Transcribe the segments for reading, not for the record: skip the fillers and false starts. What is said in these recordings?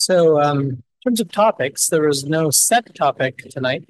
In terms of topics, there was no set topic tonight.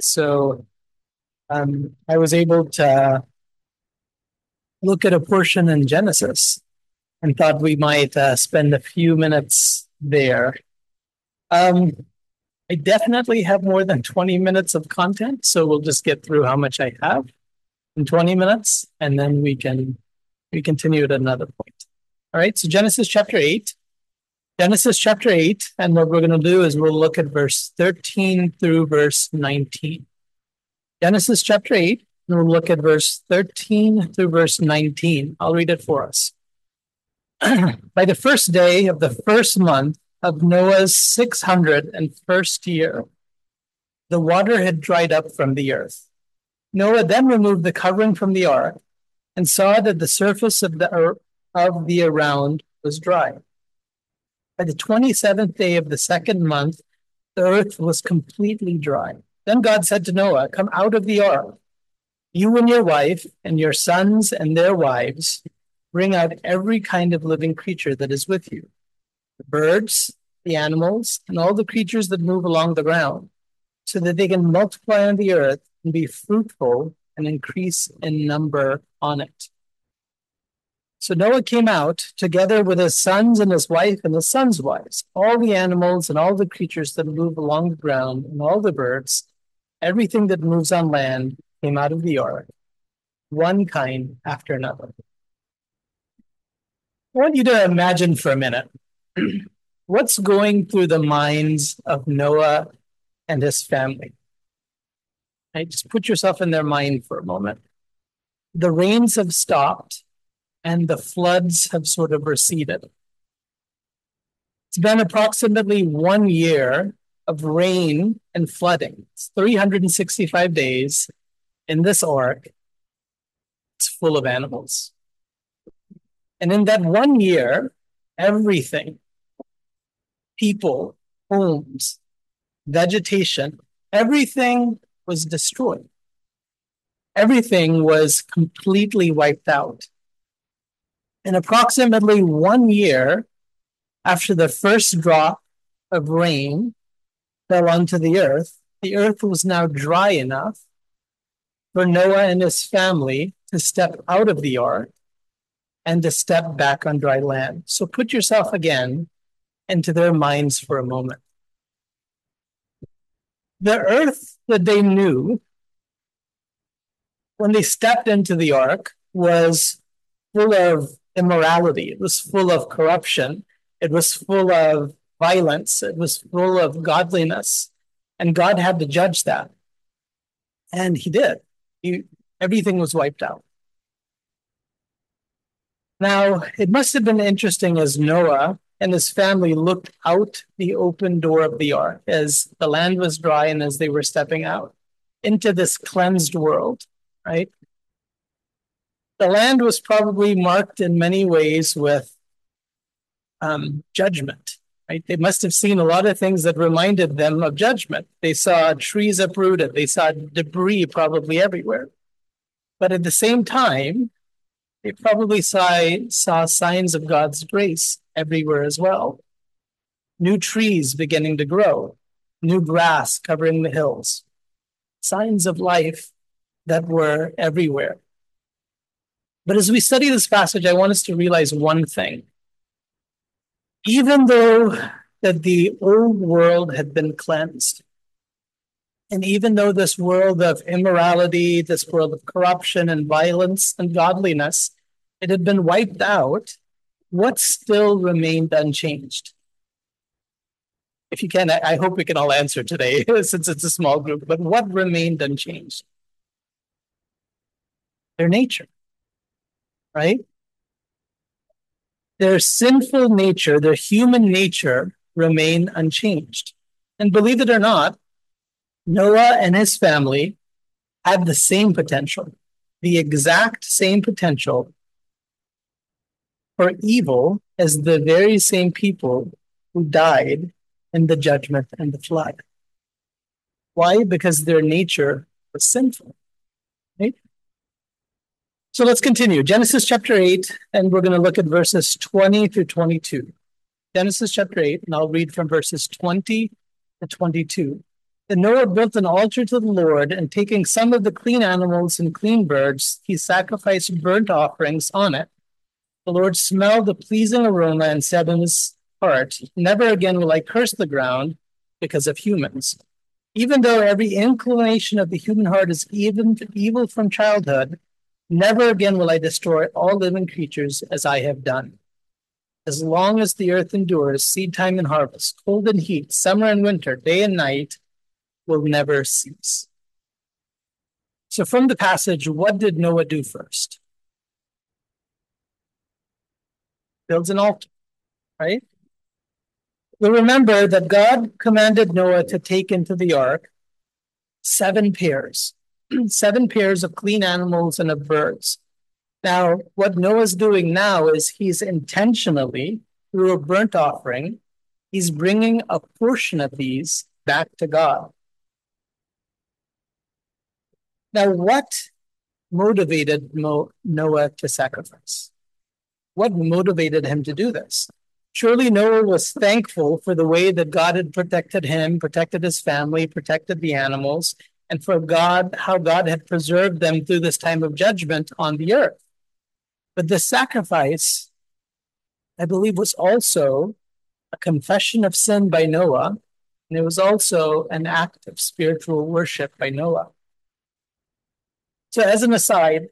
I was able to look at a portion in Genesis and thought we might spend a few minutes there. Um, I definitely have more than 20 minutes of content, so we'll just get through how much I have in 20 minutes, and then we continue at another point. All right, so Genesis chapter 8. Genesis chapter 8, and what we're going to do is we'll look at verse 13 through verse 19. Genesis chapter 8, and we'll look at verse 13 through verse 19. I'll read it for us. By the first day of the first month of Noah's 601st year, the water had dried up from the earth. Noah then removed the covering from the ark and saw that the surface of the around was dry. By the 27th day of the second month, the earth was completely dry. Then God said to Noah, "Come out of the ark, you and your wife and your sons and their wives. Bring out every kind of living creature that is with you, the birds, the animals, and all the creatures that move along the ground, so that they can multiply on the earth and be fruitful and increase in number on it." So Noah came out together with his sons and his wife and his sons' wives, all the animals and all the creatures that move along the ground and all the birds, everything that moves on land came out of the ark, one kind after another. I want you to imagine for a minute what's going through the minds of Noah and his family. Right? Just put yourself in their mind for a moment. The rains have stopped and the floods have sort of receded. It's been approximately 1 year of rain and flooding. It's 365 days in this ark. It's full of animals. And in that 1 year, everything, people, homes, vegetation, everything was destroyed. Everything was completely wiped out. And approximately 1 year after the first drop of rain fell onto the earth was now dry enough for Noah and his family to step out of the ark and to step back on dry land. So put yourself again into their minds for a moment. The earth that they knew when they stepped into the ark was full of immorality. It was full of corruption. It was full of violence. It was full of godliness. And God had to judge that. And he did. Everything was wiped out. Now, it must have been interesting as Noah and his family looked out the open door of the ark as the land was dry and as they were stepping out into this cleansed world, right? The land was probably marked in many ways with judgment, right? They must have seen a lot of things that reminded them of judgment. They saw trees uprooted. They saw debris probably everywhere. But at the same time, they probably saw signs of God's grace everywhere as well. New trees beginning to grow, new grass covering the hills, signs of life that were everywhere. But as we study this passage, I want us to realize one thing. Even though that the old world had been cleansed, and even though this world of immorality, this world of corruption and violence and godliness, it had been wiped out, what still remained unchanged? If you can, I hope we can all answer today, since it's a small group, but what remained unchanged? Their nature. Right? Their sinful nature, their human nature remain unchanged. And believe it or not, Noah and his family had the same potential, the exact same potential for evil as the very same people who died in the judgment and the flood. Why? Because their nature was sinful. Right? So let's continue. Genesis chapter 8, and we're going to look at verses 20 through 22. Genesis chapter 8, and I'll read from verses 20 to 22. Then Noah built an altar to the Lord, and taking some of the clean animals and clean birds, he sacrificed burnt offerings on it. The Lord smelled the pleasing aroma and said in his heart, "Never again will I curse the ground because of humans. Even though every inclination of the human heart is evil from childhood, never again will I destroy all living creatures as I have done. As long as the earth endures, seed time and harvest, cold and heat, summer and winter, day and night will never cease." So from the passage, what did Noah do first? Builds an altar, right? We'll remember that God commanded Noah to take into the ark 7 pairs, 7 pairs of clean animals and of birds. Now, what Noah's doing now is he's intentionally, through a burnt offering, he's bringing a portion of these back to God. Now, what motivated Noah to sacrifice? What motivated him to do this? Surely Noah was thankful for the way that God had protected him, protected his family, protected the animals, and for how God had preserved them through this time of judgment on the earth. But the sacrifice, I believe, was also a confession of sin by Noah, and it was also an act of spiritual worship by Noah. So as an aside,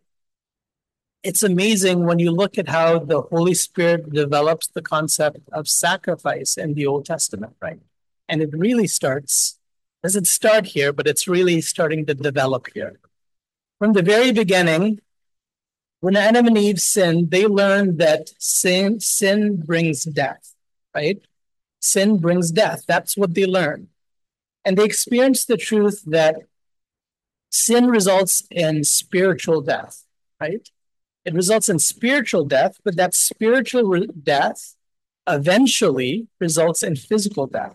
it's amazing when you look at how the Holy Spirit develops the concept of sacrifice in the Old Testament, right? And it really doesn't start here, but it's really starting to develop here. From the very beginning, when Adam and Eve sinned, they learned that sin brings death, right? Sin brings death. That's what they learned. And they experienced the truth that sin results in spiritual death, right? It results in spiritual death, but that spiritual death eventually results in physical death.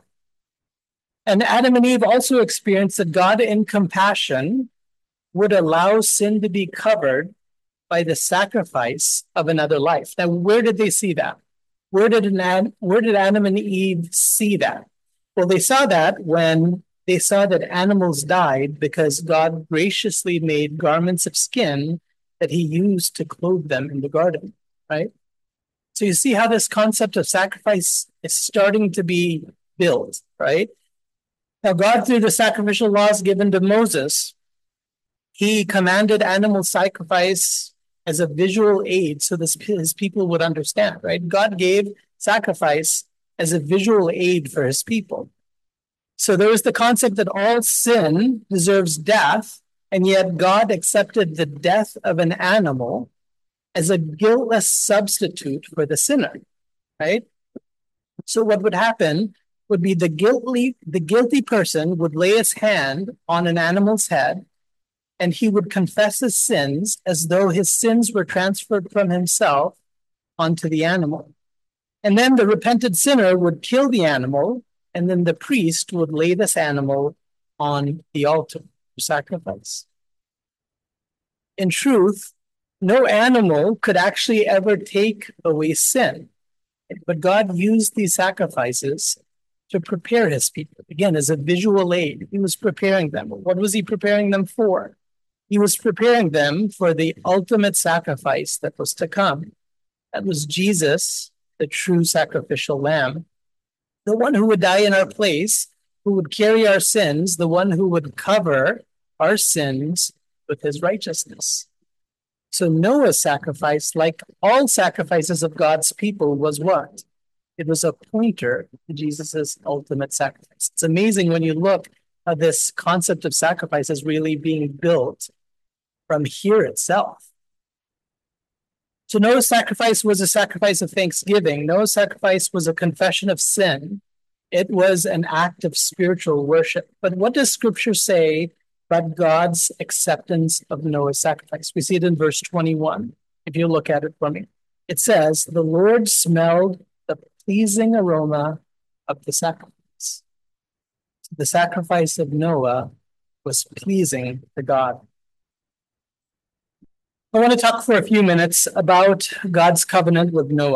And Adam and Eve also experienced that God, in compassion, would allow sin to be covered by the sacrifice of another life. Now, where did they see that? Where did Adam and Eve see that? Well, they saw that when they saw that animals died because God graciously made garments of skin that he used to clothe them in the garden, right? So you see how this concept of sacrifice is starting to be built, right? Now, God, through the sacrificial laws given to Moses, he commanded animal sacrifice as a visual aid so his people would understand, right? God gave sacrifice as a visual aid for his people. So there was the concept that all sin deserves death, and yet God accepted the death of an animal as a guiltless substitute for the sinner, right? So what would happen would be the guilty person would lay his hand on an animal's head, and he would confess his sins as though his sins were transferred from himself onto the animal. And then the repentant sinner would kill the animal, and then the priest would lay this animal on the altar for sacrifice. In truth, no animal could actually ever take away sin, but God used these sacrifices to prepare his people, again, as a visual aid. He was preparing them. What was he preparing them for? He was preparing them for the ultimate sacrifice that was to come. That was Jesus, the true sacrificial lamb, the one who would die in our place, who would carry our sins, the one who would cover our sins with his righteousness. So Noah's sacrifice, like all sacrifices of God's people, was what? It was a pointer to Jesus' ultimate sacrifice. It's amazing when you look at this concept of sacrifice as really being built from here itself. So Noah's sacrifice was a sacrifice of thanksgiving. Noah's sacrifice was a confession of sin. It was an act of spiritual worship. But what does Scripture say about God's acceptance of Noah's sacrifice? We see it in verse 21, if you look at it for me. It says, "The Lord smelled the pleasing aroma of the sacrifice." The sacrifice of Noah was pleasing to God. I want to talk for a few minutes about God's covenant with Noah.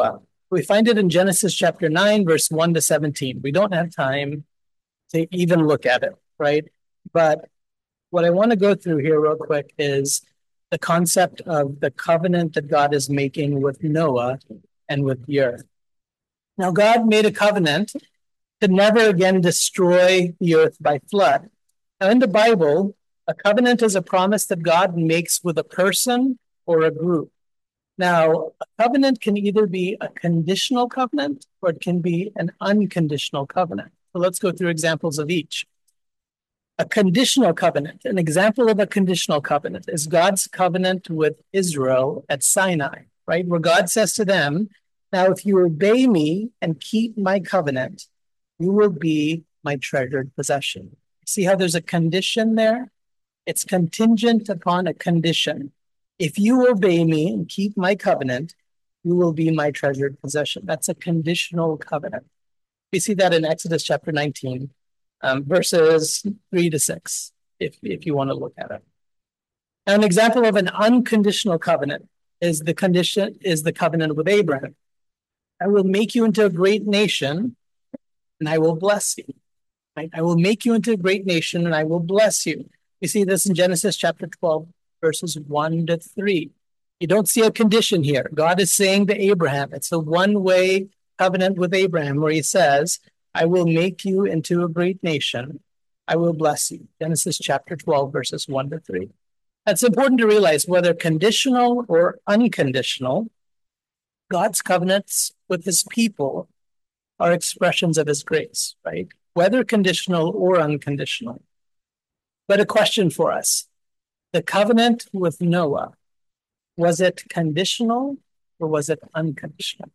We find it in Genesis chapter 9, verse 1 to 17. We don't have time to even look at it, right? But what I want to go through here real quick is the concept of the covenant that God is making with Noah and with the earth. Now, God made a covenant to never again destroy the earth by flood. Now, in the Bible, a covenant is a promise that God makes with a person or a group. Now, a covenant can either be a conditional covenant or it can be an unconditional covenant. So let's go through examples of each. A conditional covenant, an example of a conditional covenant is God's covenant with Israel at Sinai, right? Where God says to them, now, if you obey me and keep my covenant, you will be my treasured possession. See how there's a condition there? It's contingent upon a condition. If you obey me and keep my covenant, you will be my treasured possession. That's a conditional covenant. We see that in Exodus chapter 19, verses 3 to 6, if you want to look at it. Now, an example of an unconditional covenant is the covenant with Abraham. I will make you into a great nation, and I will bless you. Right? I will make you into a great nation, and I will bless you. We see this in Genesis chapter 12, verses 1 to 3. You don't see a condition here. God is saying to Abraham, it's a one-way covenant with Abraham where he says, I will make you into a great nation. I will bless you. Genesis chapter 12, verses 1 to 3. That's important to realize, whether conditional or unconditional, God's covenants with his people are expressions of his grace, right? Whether conditional or unconditional. But a question for us. The covenant with Noah, was it conditional or was it unconditional?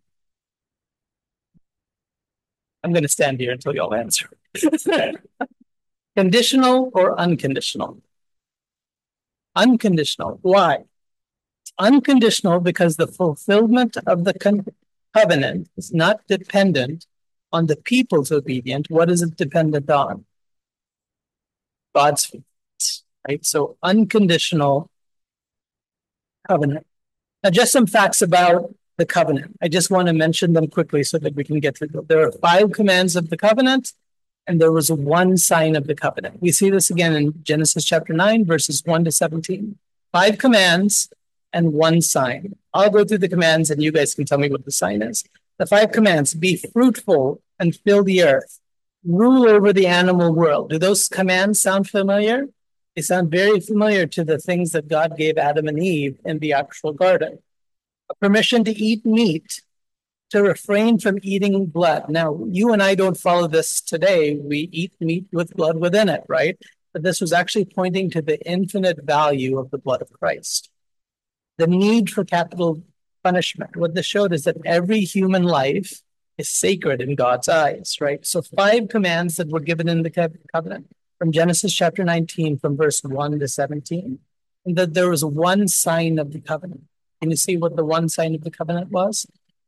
I'm going to stand here until y'all answer. Conditional or unconditional? Unconditional. Why? It's unconditional because the fulfillment of the covenant is not dependent on the people's obedience. What is it dependent on? God's faithfulness, right? So unconditional covenant. Now, just some facts about the covenant. I just want to mention them quickly so that we can get through them. There are 5 commands of the covenant, and there was one sign of the covenant. We see this again in Genesis chapter 9, verses 1 to 17. 5 commands and one sign. I'll go through the commands and you guys can tell me what the sign is. The 5 commands: be fruitful and fill the earth, rule over the animal world. Do those commands sound familiar? They sound very familiar to the things that God gave Adam and Eve in the actual garden. A permission to eat meat, to refrain from eating blood. Now, you and I don't follow this today. We eat meat with blood within it, right? But this was actually pointing to the infinite value of the blood of Christ. The need for capital punishment. What this showed is that every human life is sacred in God's eyes, right? So 5 commands that were given in the covenant from Genesis chapter 19, from verse 1 to 17. And that there was one sign of the covenant. Can you see what the one sign of the covenant was?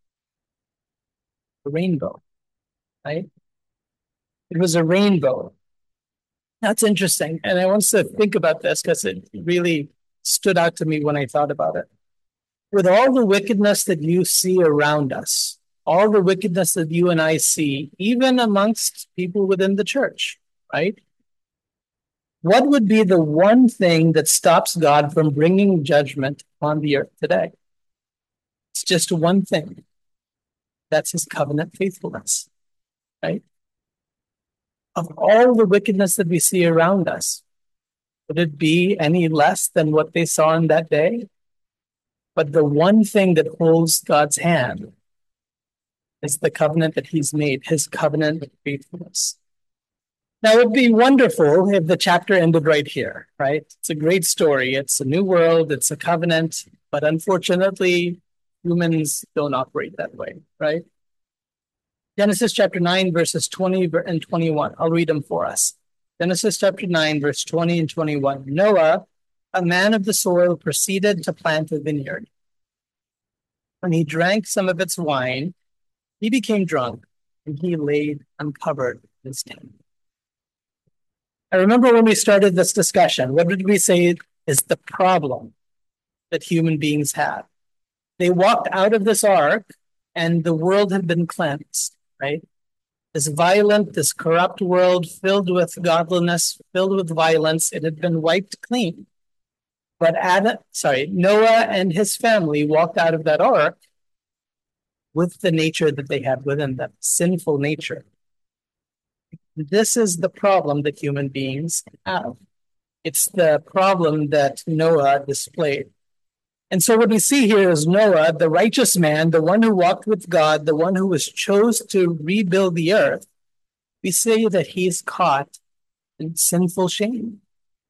The rainbow, right? It was a rainbow. That's interesting. And I want to think about this because it really stood out to me when I thought about it. With all the wickedness that you see around us, all the wickedness that you and I see, even amongst people within the church, right? What would be the one thing that stops God from bringing judgment on the earth today? It's just one thing. That's his covenant faithfulness, right? Of all the wickedness that we see around us, would it be any less than what they saw in that day? But the one thing that holds God's hand is the covenant that he's made, his covenant faithfulness. Now, it would be wonderful if the chapter ended right here, right? It's a great story. It's a new world. It's a covenant. But unfortunately, humans don't operate that way, right? Genesis chapter 9, verses 20 and 21. I'll read them for us. Genesis chapter 9, verse 20 and 21. Noah, a man of the soil, proceeded to plant a vineyard. When he drank some of its wine, he became drunk, and he laid uncovered his tent. I remember when we started this discussion, what did we say is the problem that human beings have? They walked out of this ark and the world had been cleansed, right? This violent, this corrupt world filled with godliness, filled with violence, it had been wiped clean. But Noah and his family walked out of that ark with the nature that they had within them, sinful nature. This is the problem that human beings have. It's the problem that Noah displayed. And so what we see here is Noah, the righteous man, the one who walked with God, the one who was chose to rebuild the earth. We say that he's caught in sinful shame.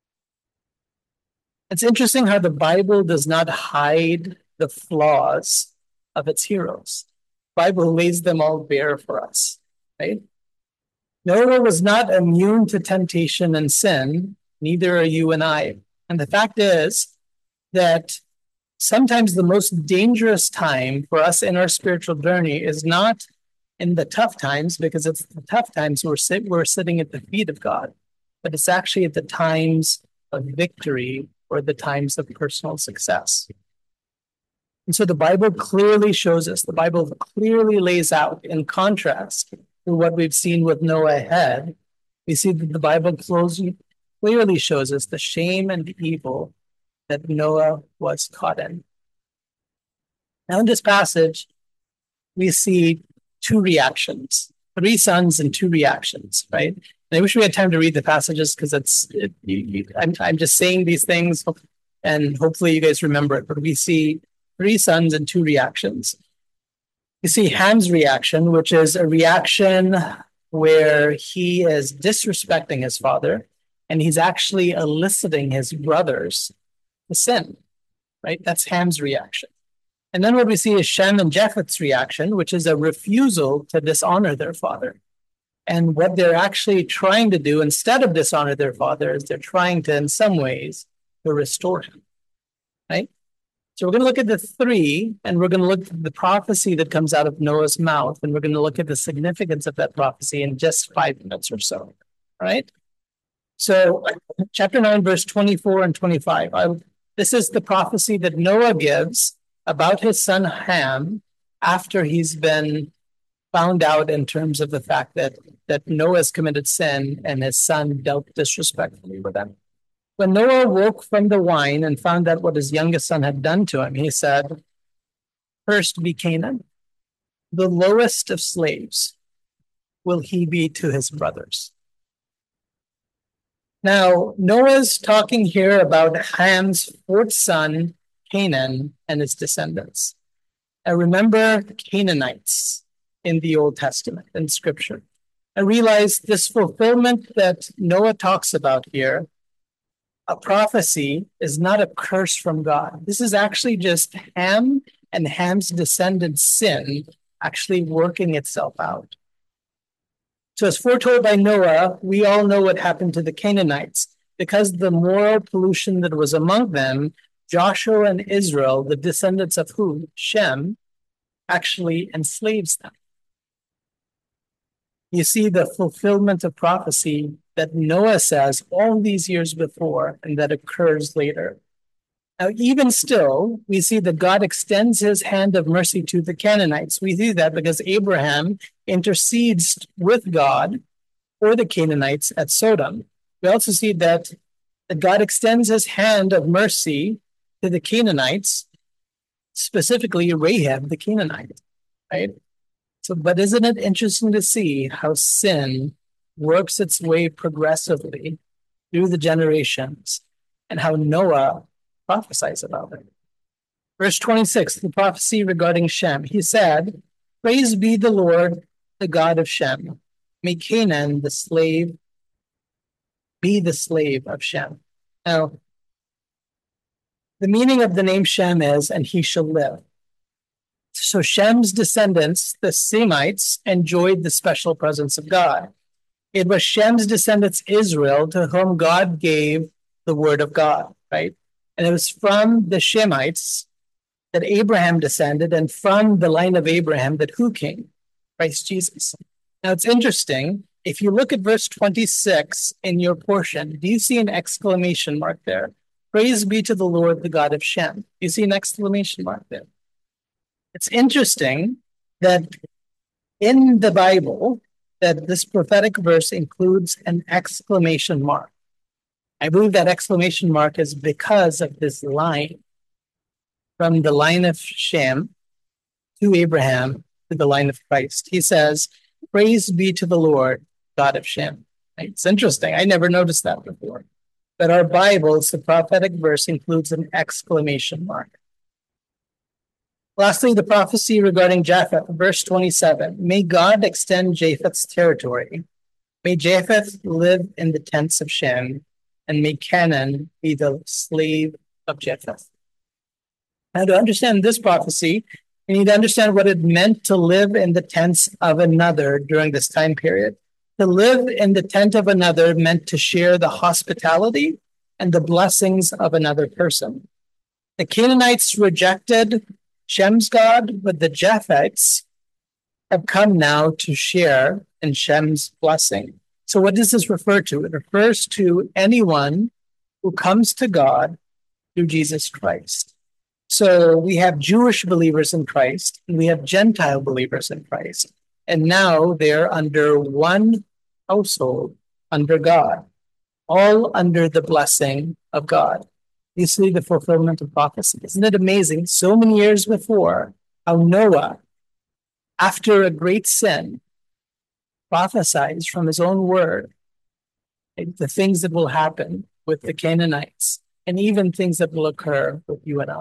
It's interesting how the Bible does not hide the flaws of its heroes. The Bible lays them all bare for us, right? Noah was not immune to temptation and sin, neither are you and I. And the fact is that sometimes the most dangerous time for us in our spiritual journey is not in the tough times, because it's the tough times we're sitting at the feet of God, but it's actually at the times of victory or the times of personal success. And so the Bible clearly shows us, the Bible clearly lays out, in contrast to what we've seen with Noah ahead, we see that the Bible clearly shows us the shame and the evil that Noah was caught in. Now in this passage, we see two reactions, 3 sons and 2 reactions, right? And I wish we had time to read the passages, because I'm just saying these things and hopefully you guys remember it, but we see 3 sons and 2 reactions. You see Ham's reaction, which is a reaction where he is disrespecting his father and he's actually eliciting his brothers to sin, right? That's Ham's reaction. And then what we see is Shem and Japheth's reaction, which is a refusal to dishonor their father. And what they're actually trying to do instead of dishonor their father is they're trying to, in some ways, to restore him, right? So we're going to look at the 3, and we're going to look at the prophecy that comes out of Noah's mouth, and we're going to look at the significance of that prophecy in just 5 minutes or so, all right? So chapter 9, verse 24 and 25. This is the prophecy that Noah gives about his son Ham after he's been found out in terms of the fact that Noah has committed sin and his son dealt disrespectfully with him. When Noah woke from the wine and found out what his youngest son had done to him, he said, "Cursed be Canaan, the lowest of slaves will he be to his brothers." Now, Noah's talking here about Ham's 4th son, Canaan, and his descendants. I remember Canaanites in the Old Testament, in Scripture. I realized this fulfillment that Noah talks about here, a prophecy, is not a curse from God. This is actually just Ham and Ham's descendants' sin actually working itself out. So as foretold by Noah, we all know what happened to the Canaanites. Because of the moral pollution that was among them, Joshua and Israel, the descendants of who? Shem, actually enslaves them. You see the fulfillment of prophecy that Noah says all these years before and that occurs later. Now, even still, we see that God extends his hand of mercy to the Canaanites. We see that because Abraham intercedes with God for the Canaanites at Sodom. We also see that God extends his hand of mercy to the Canaanites, specifically Rahab the Canaanite, right? So, but isn't it interesting to see how sin works its way progressively through the generations and how Noah prophesies about it? Verse 26, the prophecy regarding Shem. He said, "Praise be the Lord, the God of Shem. May Canaan, the slave, be the slave of Shem." Now, the meaning of the name Shem is, "and he shall live." So Shem's descendants, the Semites, enjoyed the special presence of God. It was Shem's descendants, Israel, to whom God gave the word of God, right? And it was from the Shemites that Abraham descended, and from the line of Abraham that who came? Christ Jesus. Now it's interesting. If you look at verse 26 in your portion, do you see an exclamation mark there? Praise be to the Lord, the God of Shem. You see an exclamation mark there. It's interesting that in the Bible, that this prophetic verse includes an exclamation mark. I believe that exclamation mark is because of this line from the line of Shem to Abraham to the line of Christ. He says, "Praise be to the Lord, God of Shem." It's interesting. I never noticed that before. But our Bibles, the prophetic verse includes an exclamation mark. Lastly, the prophecy regarding Japheth, verse 27. May God extend Japheth's territory. May Japheth live in the tents of Shem, and may Canaan be the slave of Japheth. Now, to understand this prophecy, we need to understand what it meant to live in the tents of another during this time period. To live in the tent of another meant to share the hospitality and the blessings of another person. The Canaanites rejected Shem's God, but the Japhethites have come now to share in Shem's blessing. So what does this refer to? It refers to anyone who comes to God through Jesus Christ. So we have Jewish believers in Christ, and we have Gentile believers in Christ. And now they're under one household, under God, all under the blessing of God. You see the fulfillment of prophecy. Isn't it amazing? So many years before, how Noah, after a great sin, prophesies from his own word the things that will happen with the Canaanites, and even things that will occur with you and I.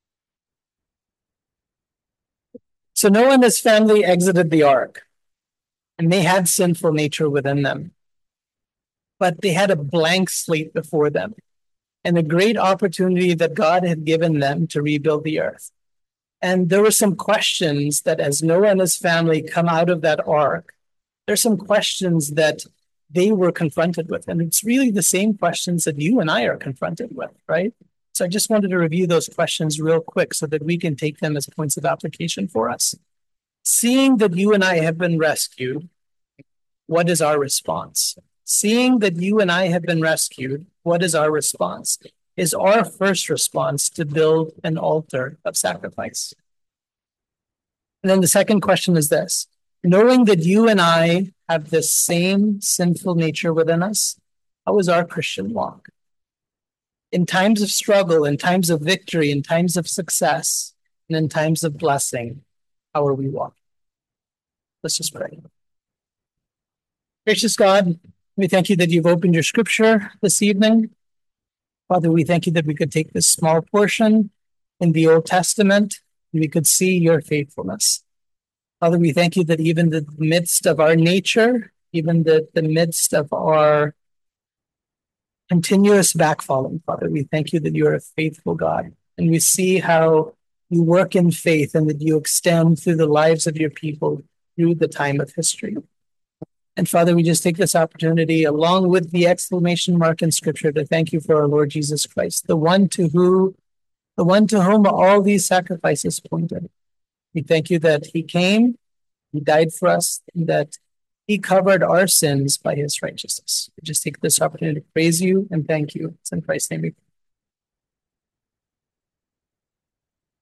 So Noah and his family exited the ark, and they had sinful nature within them. But they had a blank slate before them and a great opportunity that God had given them to rebuild the earth. And there were some questions that as Noah and his family come out of that ark, there's some questions that they were confronted with. And it's really the same questions that you and I are confronted with, right? So I just wanted to review those questions real quick so that we can take them as points of application for us. Seeing that you and I have been rescued, what is our response? Seeing that you and I have been rescued, what is our response? Is our first response to build an altar of sacrifice? And then the second question is this: knowing that you and I have this same sinful nature within us, how is our Christian walk? In times of struggle, in times of victory, in times of success, and in times of blessing, how are we walking? Let's just pray. Gracious God, we thank you that you've opened your scripture this evening. Father, we thank you that we could take this small portion in the Old Testament and we could see your faithfulness. Father, we thank you that even in the midst of our nature, even the midst of our continuous backfalling, Father, we thank you that you are a faithful God. And we see how you work in faith and that you extend through the lives of your people through the time of history. And Father, we just take this opportunity, along with the exclamation mark in Scripture, to thank you for our Lord Jesus Christ, the one to whom all these sacrifices pointed. We thank you that he came, he died for us, and that he covered our sins by his righteousness. We just take this opportunity to praise you and thank you. It's in Christ's name we pray.